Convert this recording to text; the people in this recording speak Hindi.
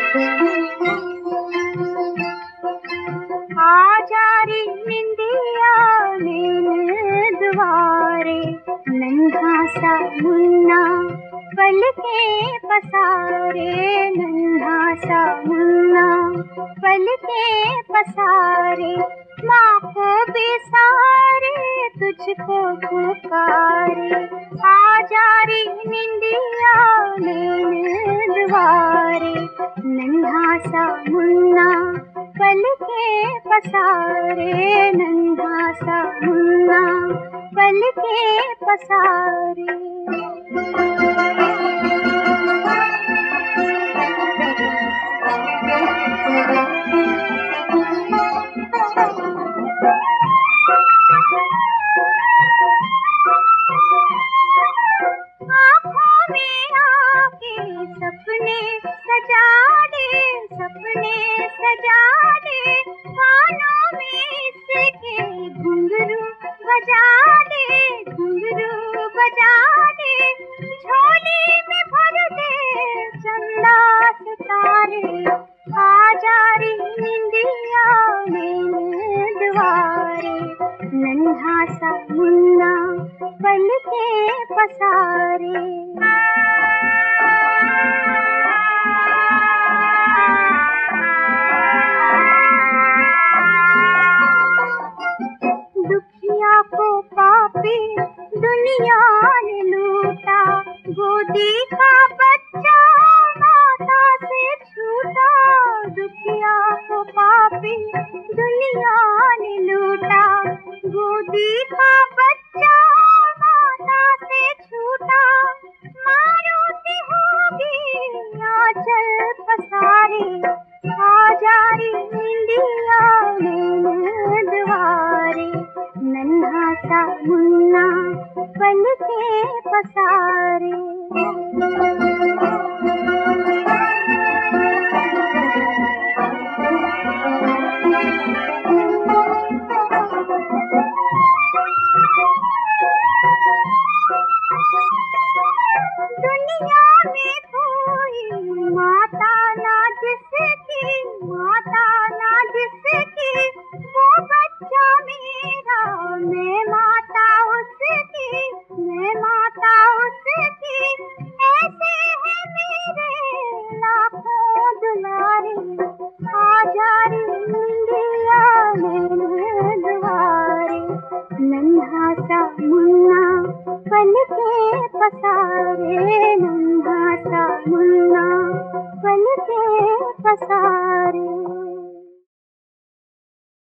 आजा रे निंदिया नैन द्वारे, नन्हा सा मुन्ना पल के पसारे, नन्हा सा मुन्ना पल के पसारे। माँ को बेसारे तुझको पुकारे, आजा रे निंदिया नैन द्वारे, नन्हा सा मुन्ना पल के पसारे, नन्हा सा मुन्ना पल के पसारे। आँखों में आके सपने सजा दे, सपने सजा दे, कानों में इसके घुंघरू बजा दे, घुंघरू बजा दे, झोली में भर दे चंदा सितारे। आजा रे निंदिया नैन द्वारे, नन्हा सा मुन्ना पल के पसारे। दुखिया को पापी दुनिया ने लूटा, गोदी का बच्चा माता से छूटा। दुखिया को पापी दुनिया ने लूटा, गोदी का बच्चा माता से छूटा। मारूती होगी आंचल पसारे, आजा रे निंदिया नैन द्वारे, नन्हा सा मुन्ना पल के पसारे। दुनिया में कोई माता ना जिसकी, माता ना जिसकी, वो बच्चा मेरा, मैं माता उसकी, मैं माता उसकी। ऐसे है मेरे लाखों दुलारे, आजा रे निंदिया नैन द्वारे, नन्हा सा मुन्ना पल के पसारे, नन्हा सा मुन्ना पल के पसारे।